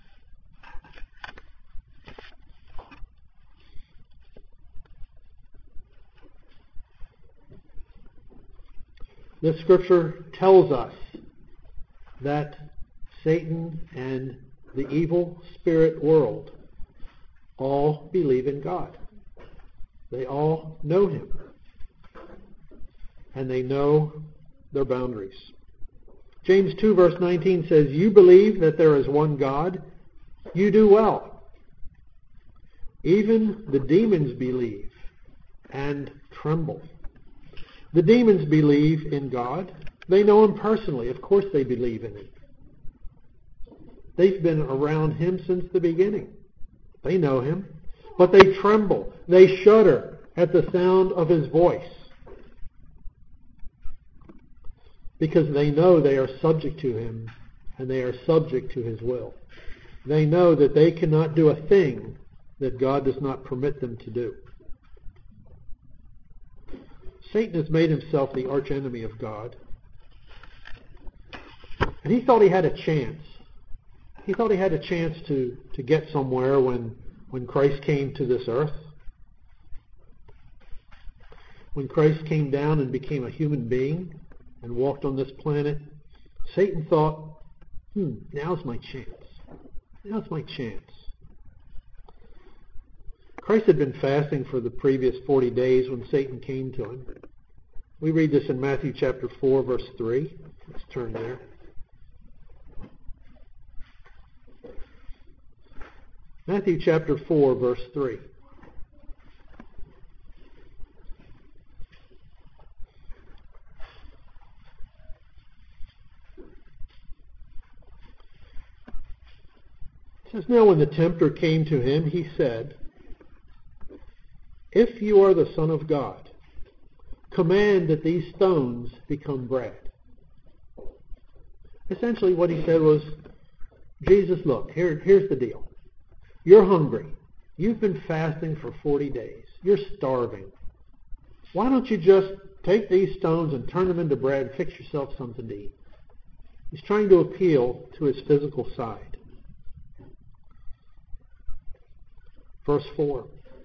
This scripture tells us that Satan and the evil spirit world all believe in God. They all know him. And they know their boundaries. James two verse nineteen says, you believe that there is one God, you do well. Even the demons believe and tremble. The demons believe in God. They know him personally. Of course they believe in him. They've been around him since the beginning. They know him. But they tremble. They shudder at the sound of his voice. Because they know they are subject to him and they are subject to his will. They know that they cannot do a thing that God does not permit them to do. Satan has made himself the archenemy of God. And he thought he had a chance. He thought he had a chance to, to get somewhere when, when Christ came to this earth. When Christ came down and became a human being and walked on this planet, Satan thought, hmm, now's my chance. Now's my chance. Christ had been fasting for the previous forty days when Satan came to him. We read this in Matthew chapter four, verse three. Let's turn there. Matthew chapter four, verse three. It says, now when the tempter came to him, he said, if you are the Son of God, command that these stones become bread. Essentially what he said was, Jesus, look, here, here's the deal. You're hungry. You've been fasting for forty days. You're starving. Why don't you just take these stones and turn them into bread and fix yourself something to eat? He's trying to appeal to his physical side. Verse four.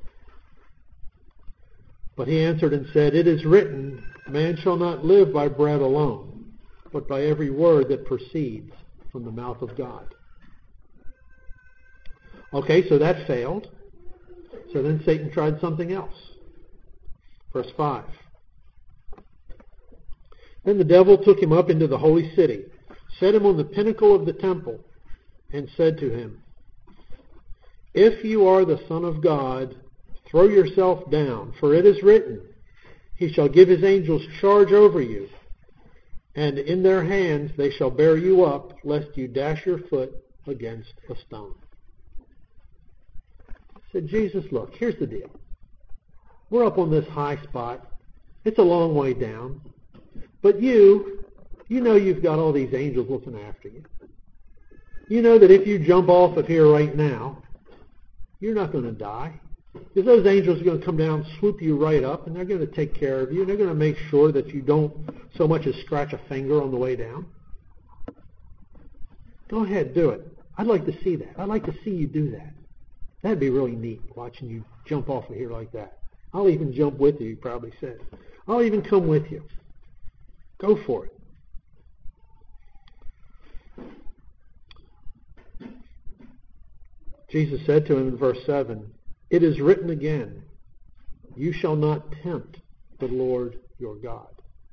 But he answered and said, it is written, man shall not live by bread alone, but by every word that proceeds from the mouth of God. Okay, so that failed. So then Satan tried something else. Verse five. Then the devil took him up into the holy city, set him on the pinnacle of the temple, and said to him, if you are the Son of God, throw yourself down, for it is written, he shall give his angels charge over you, and in their hands they shall bear you up, lest you dash your foot against a stone. I said, Jesus, look, here's the deal. We're up on this high spot. It's a long way down. But you, you know you've got all these angels looking after you. You know that if you jump off of here right now, you're not going to die. Because those angels are going to come down, swoop you right up, and they're going to take care of you. And they're going to make sure that you don't so much as scratch a finger on the way down. Go ahead, do it. I'd like to see that. I'd like to see you do that. That'd be really neat, watching you jump off of here like that. I'll even jump with you, he probably said. I'll even come with you. Go for it. Jesus said to him in verse seven, it is written again, you shall not tempt the Lord your God.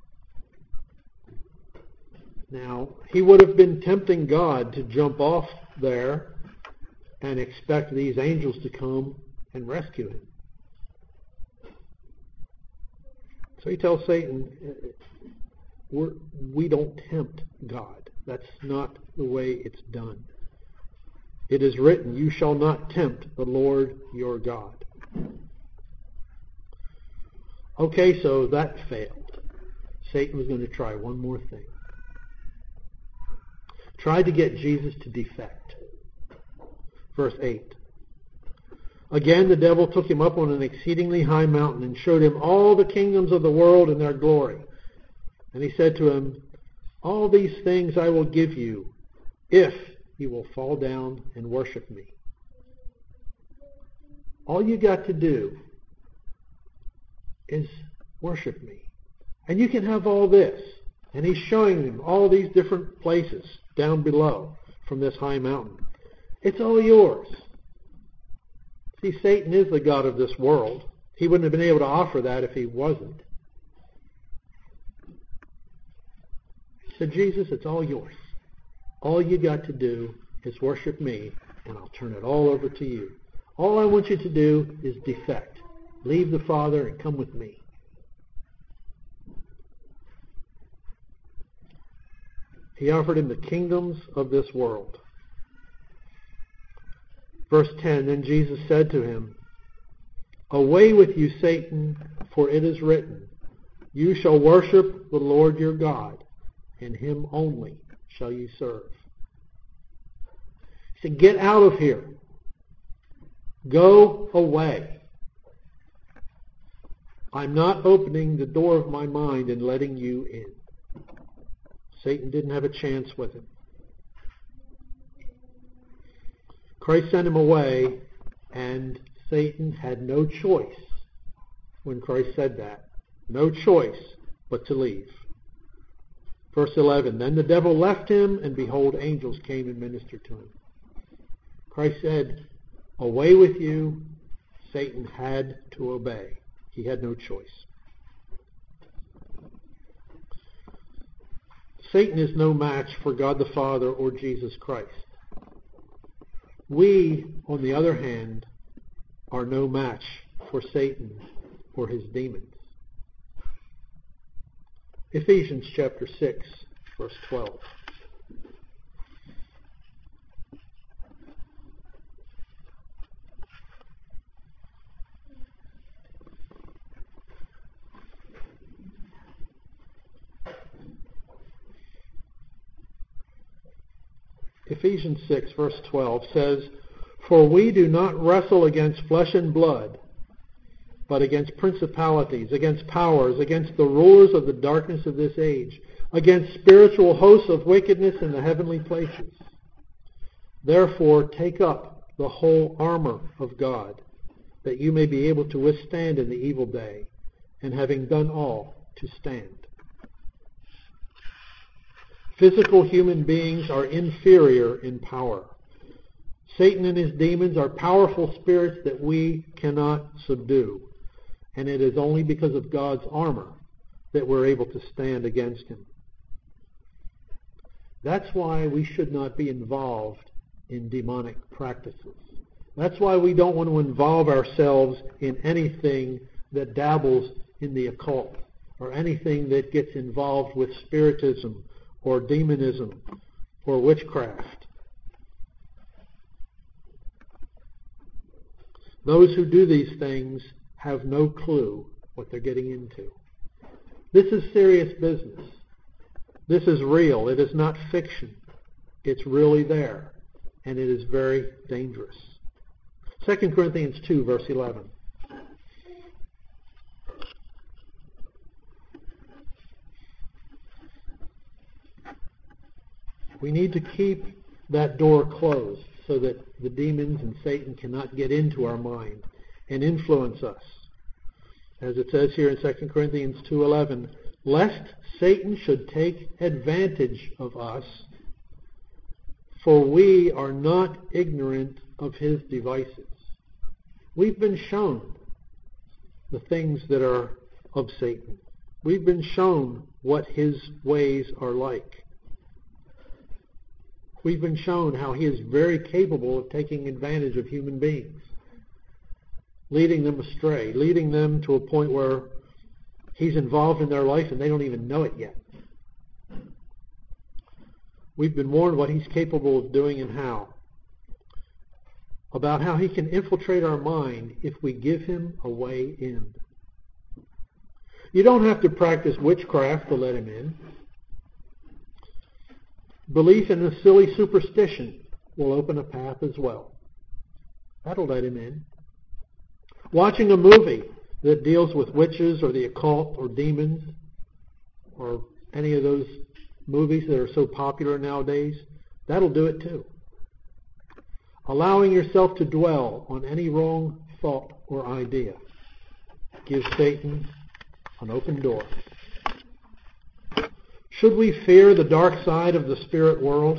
Now, he would have been tempting God to jump off there and expect these angels to come and rescue him. So he tells Satan, we're, we don't tempt God. That's not the way it's done. It is written, you shall not tempt the Lord your God. Okay, so that failed. Satan was going to try one more thing. Tried to get Jesus to defect. Verse eight. Again, the devil took him up on an exceedingly high mountain and showed him all the kingdoms of the world and their glory. And he said to him, all these things I will give you if you will fall down and worship me. All you got to do is worship me. And you can have all this. And he's showing them all these different places down below from this high mountain. It's all yours. See, Satan is the god of this world. He wouldn't have been able to offer that if he wasn't. He said, Jesus, it's all yours. All you got to do is worship me, and I'll turn it all over to you. All I want you to do is defect. Leave the Father and come with me. He offered him the kingdoms of this world. Verse ten, then Jesus said to him, away with you, Satan, for it is written, you shall worship the Lord your God, and him only shall you serve. He said, get out of here. Go away. I'm not opening the door of my mind and letting you in. Satan didn't have a chance with him. Christ sent him away, and Satan had no choice when Christ said that. No choice but to leave. Verse eleven, then the devil left him, and behold, angels came and ministered to him. Christ said, away with you. Satan had to obey. He had no choice. Satan is no match for God the Father or Jesus Christ. We, on the other hand, are no match for Satan or his demons. Ephesians chapter six, verse twelve. Ephesians six, verse twelve says, "For we do not wrestle against flesh and blood, but against principalities, against powers, against the rulers of the darkness of this age, against spiritual hosts of wickedness in the heavenly places. Therefore take up the whole armor of God, that you may be able to withstand in the evil day, and having done all, to stand." Physical human beings are inferior in power. Satan and his demons are powerful spirits that we cannot subdue. And it is only because of God's armor that we're able to stand against him. That's why we should not be involved in demonic practices. That's why we don't want to involve ourselves in anything that dabbles in the occult or anything that gets involved with spiritism or demonism or witchcraft. Those who do these things have no clue what they're getting into. This is serious business. This is real. It is not fiction. It's really there, and it is very dangerous. Second Corinthians two, verse eleven. We need to keep that door closed so that the demons and Satan cannot get into our mind and influence us. As it says here in Second Corinthians two eleven, "Lest Satan should take advantage of us, for we are not ignorant of his devices." We've been shown the things that are of Satan. We've been shown what his ways are like. We've been shown how he is very capable of taking advantage of human beings, leading them astray, leading them to a point where he's involved in their life and they don't even know it yet. We've been warned what he's capable of doing and how, about how he can infiltrate our mind if we give him a way in. You don't have to practice witchcraft to let him in. Belief in a silly superstition will open a path as well. That'll let him in. Watching a movie that deals with witches or the occult or demons or any of those movies that are so popular nowadays, that'll do it too. Allowing yourself to dwell on any wrong thought or idea gives Satan an open door. Should we fear the dark side of the spirit world?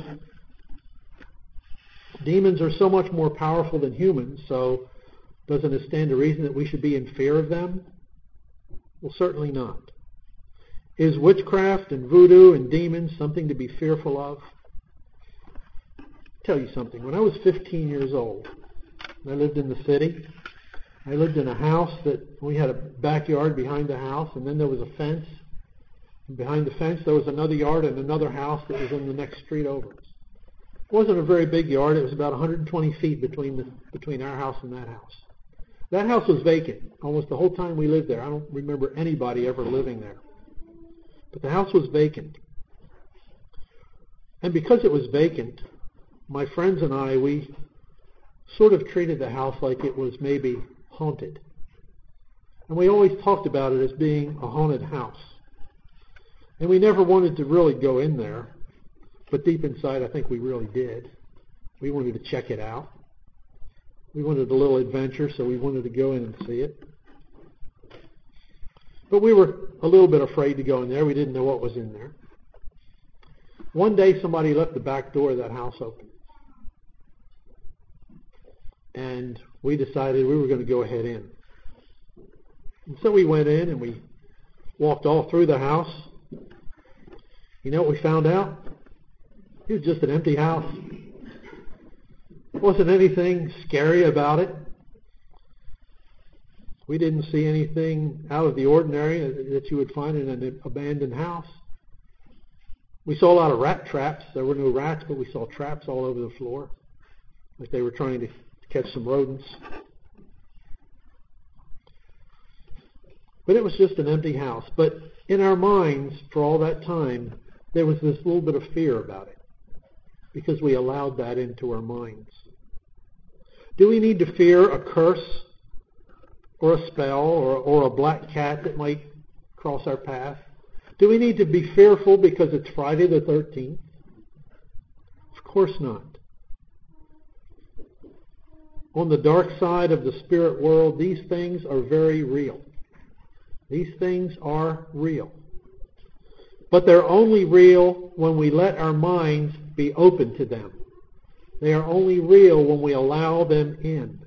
Demons are so much more powerful than humans, so doesn't it stand to reason that we should be in fear of them? Well, certainly not. Is witchcraft and voodoo and demons something to be fearful of? I'll tell you something. When I was fifteen years old, I lived in the city. I lived in a house that we had a backyard behind the house, and then there was a fence. And behind the fence, there was another yard and another house that was in the next street over. It wasn't a very big yard. It was about one hundred twenty feet between the, between our house and that house. That house was vacant almost the whole time we lived there. I don't remember anybody ever living there. But the house was vacant. And because it was vacant, my friends and I, we sort of treated the house like it was maybe haunted. And we always talked about it as being a haunted house. And we never wanted to really go in there. But deep inside, I think we really did. We wanted to check it out. We wanted a little adventure, so we wanted to go in and see it. But we were a little bit afraid to go in there. We didn't know what was in there. One day, somebody left the back door of that house open. And we decided we were going to go ahead in. And so we went in and we walked all through the house. You know what we found out? It was just an empty house. There wasn't anything scary about it. We didn't see anything out of the ordinary that you would find in an abandoned house. We saw a lot of rat traps. There were no rats, but we saw traps all over the floor, like they were trying to catch some rodents. But it was just an empty house. But in our minds, for all that time, there was this little bit of fear about it. because we allowed that into our minds. Do we need to fear a curse or a spell or, or a black cat that might cross our path? Do we need to be fearful because it's Friday the thirteenth? Of course not. On the dark side of the spirit world, these things are very real. These things are real. But they're only real when we let our minds be open to them. They are only real when we allow them in.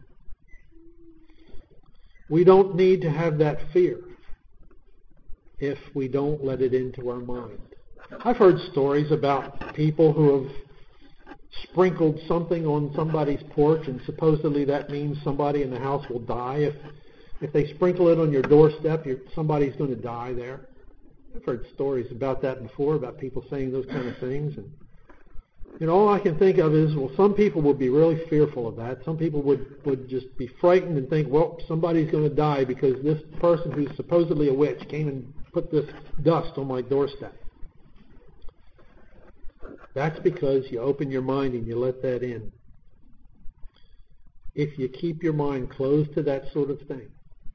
We don't need to have that fear if we don't let it into our mind. I've heard stories about people who have sprinkled something on somebody's porch, and supposedly that means somebody in the house will die. If if they sprinkle it on your doorstep, you're, somebody's going to die there. I've heard stories about that before, about people saying those kind of things. And you know, all I can think of is, well, some people would be really fearful of that. Some people would, would just be frightened and think, well, somebody's going to die because this person who's supposedly a witch came and put this dust on my doorstep. That's because you open your mind and you let that in. If you keep your mind closed to that sort of thing,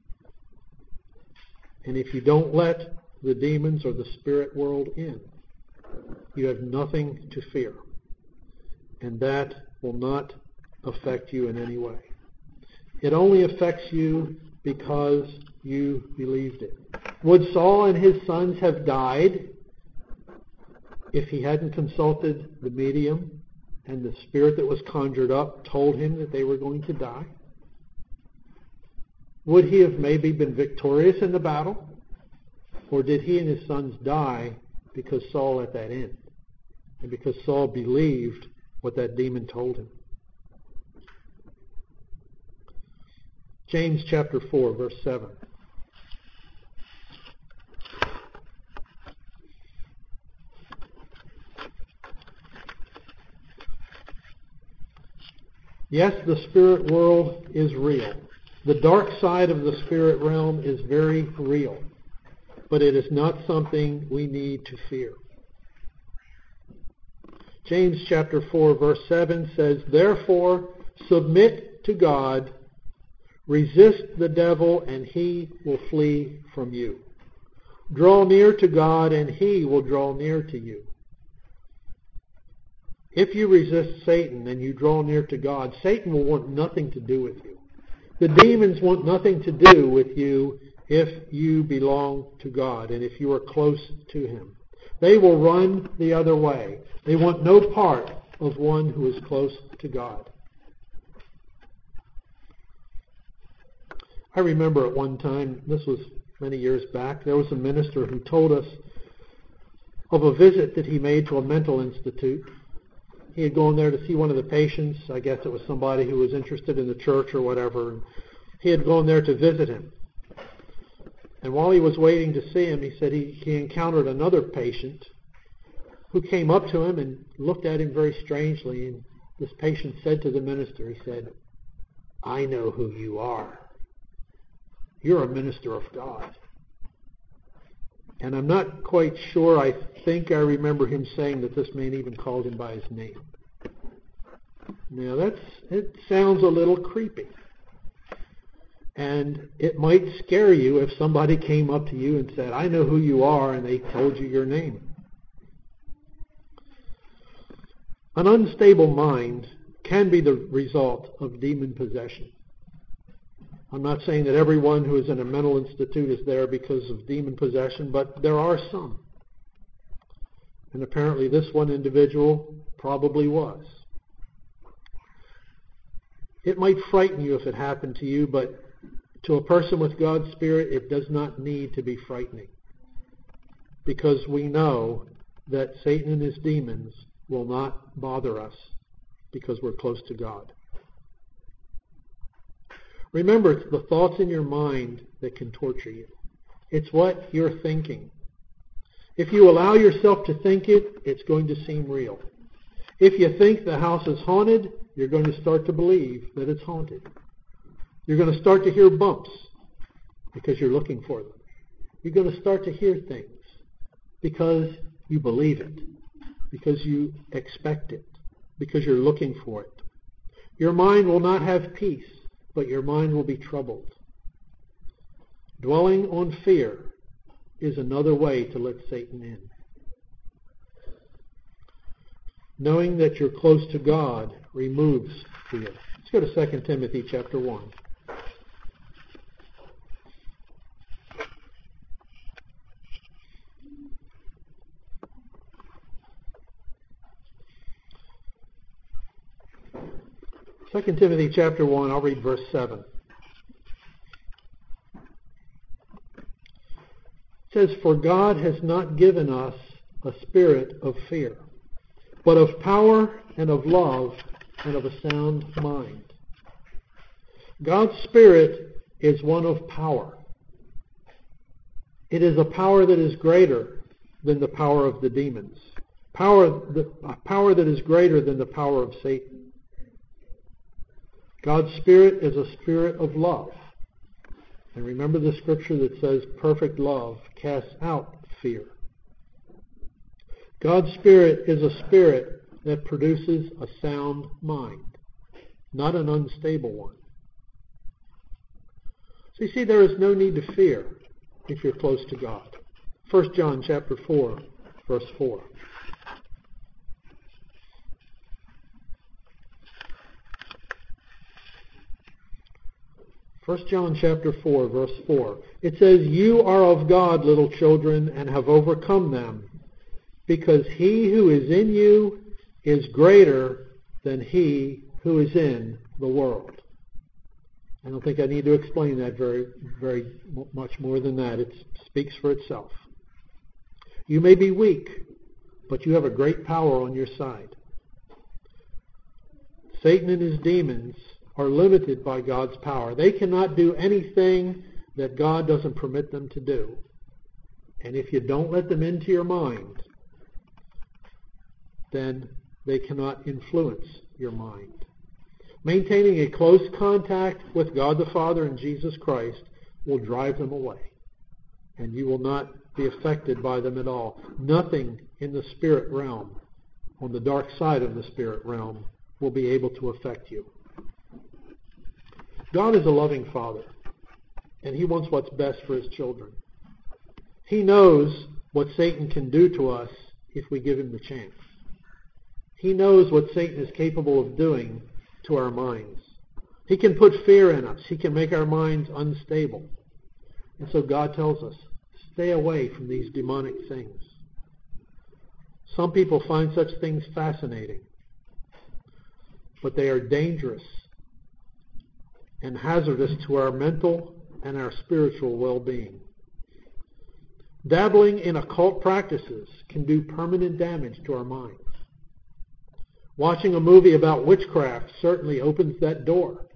and if you don't let the demons or the spirit world in, you have nothing to fear. And that will not affect you in any way. It only affects you because you believed it. Would Saul and his sons have died if he hadn't consulted the medium and the spirit that was conjured up told him that they were going to die? Would he have maybe been victorious in the battle? Or did he and his sons die because Saul let that in? And because Saul believed what that demon told him? James chapter four, verse seven. Yes, the spirit world is real. The dark side of the spirit realm is very real. But it is not something we need to fear. James chapter four, verse seven says, "Therefore submit to God, resist the devil, and he will flee from you. Draw near to God, and he will draw near to you." If you resist Satan and you draw near to God, Satan will want nothing to do with you. The demons want nothing to do with you if you belong to God and if you are close to him. They will run the other way. They want no part of one who is close to God. I remember at one time, this was many years back, there was a minister who told us of a visit that he made to a mental institute. He had gone there to see one of the patients. I guess it was somebody who was interested in the church or whatever. And he had gone there to visit him. And while he was waiting to see him, he said he, he encountered another patient who came up to him and looked at him very strangely. And this patient said to the minister, he said, "I know who you are. You're a minister of God." And I'm not quite sure. I think I remember him saying that this man even called him by his name. Now that's, it sounds a little creepy. And it might scare you if somebody came up to you and said, "I know who you are," and they told you your name. An unstable mind can be the result of demon possession. I'm not saying that everyone who is in a mental institute is there because of demon possession, but there are some. And apparently this one individual probably was. It might frighten you if it happened to you, but to a person with God's Spirit, it does not need to be frightening. Because we know that Satan and his demons will not bother us because we're close to God. Remember, it's the thoughts in your mind that can torture you. It's what you're thinking. If you allow yourself to think it, it's going to seem real. If you think the house is haunted, you're going to start to believe that it's haunted. You're going to start to hear bumps because you're looking for them. You're going to start to hear things because you believe it, because you expect it. because you're looking for it. Your mind will not have peace, but your mind will be troubled. Dwelling on fear is another way to let Satan in. Knowing that you're close to God removes fear. Let's go to Second Timothy chapter one. Second Timothy chapter one, I'll read verse seven. It says, "For God has not given us a spirit of fear, but of power and of love and of a sound mind." God's Spirit is one of power. It is a power that is greater than the power of the demons. Power, the, a power that is greater than the power of Satan. God's Spirit is a spirit of love. And remember the scripture that says perfect love casts out fear. God's Spirit is a spirit that produces a sound mind, not an unstable one. So you see, there is no need to fear if you're close to God. First John chapter four, verse four. First John chapter four, verse four. It says, "You are of God, little children, and have overcome them, because he who is in you is greater than he who is in the world." I don't think I need to explain that very, very much more than that. It speaks for itself. You may be weak, but you have a great power on your side. Satan and his demons are limited by God's power. They cannot do anything that God doesn't permit them to do. And if you don't let them into your mind, then they cannot influence your mind. Maintaining a close contact with God the Father and Jesus Christ will drive them away. And you will not be affected by them at all. Nothing in the spirit realm, on the dark side of the spirit realm, will be able to affect you. God is a loving Father, and he wants what's best for his children. He knows what Satan can do to us if we give him the chance. He knows what Satan is capable of doing to our minds. He can put fear in us. He can make our minds unstable. And so God tells us, stay away from these demonic things. Some people find such things fascinating, but they are dangerous and hazardous to our mental and our spiritual well-being. Dabbling in occult practices can do permanent damage to our minds. Watching a movie about witchcraft certainly opens that door.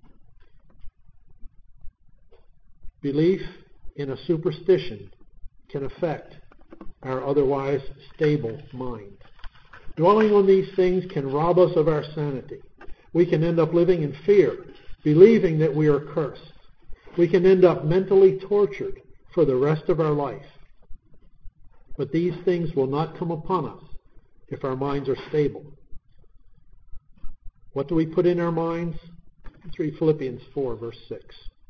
Belief in a superstition can affect our otherwise stable mind. Dwelling on these things can rob us of our sanity. We can end up living in fear, believing that we are cursed. We can end up mentally tortured for the rest of our life. But these things will not come upon us if our minds are stable. What do we put in our minds? Let's read Philippians four, verse six.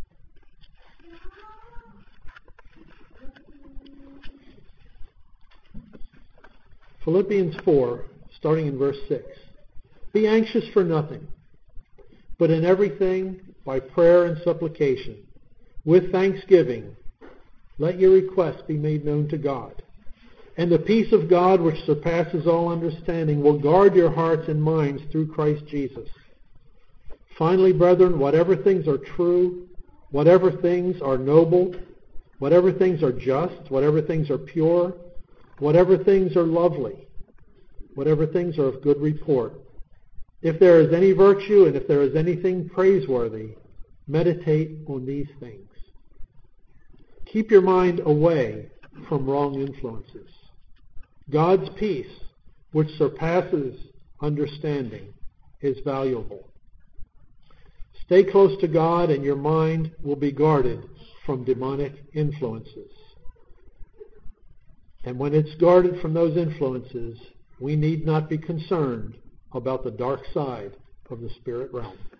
Philippians four, starting in verse six. Be anxious for nothing, but in everything, by prayer and supplication, with thanksgiving, let your requests be made known to God. And the peace of God, which surpasses all understanding, will guard your hearts and minds through Christ Jesus. Finally, brethren, whatever things are true, whatever things are noble, whatever things are just, whatever things are pure, whatever things are lovely, whatever things are of good report, if there is any virtue and if there is anything praiseworthy, meditate on these things. Keep your mind away from wrong influences. God's peace, which surpasses understanding, is valuable. Stay close to God and your mind will be guarded from demonic influences. And when it's guarded from those influences, we need not be concerned about the dark side of the spirit realm.